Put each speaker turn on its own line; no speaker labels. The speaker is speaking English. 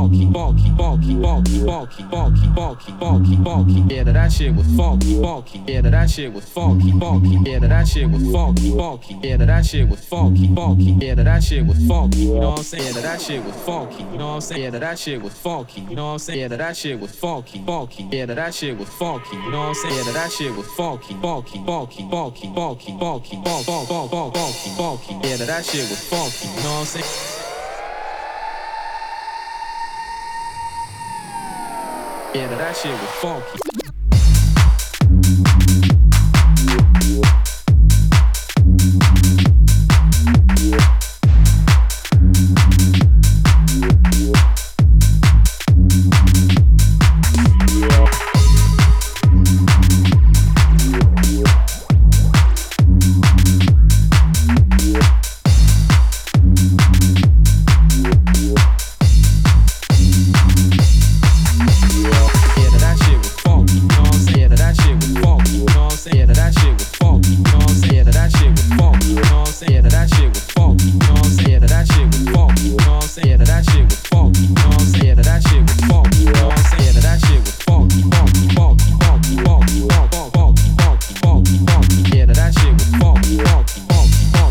funky. Yeah, that shit was funky. Yeah, that shit was funky. Yeah, that shit was funky. Yeah, that shit was funky. Yeah, that shit was funky. You know what I'm saying? Yeah, that shit was funky. You know what I'm saying? Yeah, that shit was funky. You know what I'm saying? Yeah, that shit was funky. Yeah, that shit was funky. You know what I'm saying? Yeah, that shit was funky. Yeah, that shit was funky. You know what I'm saying? Yeah, that shit was funky.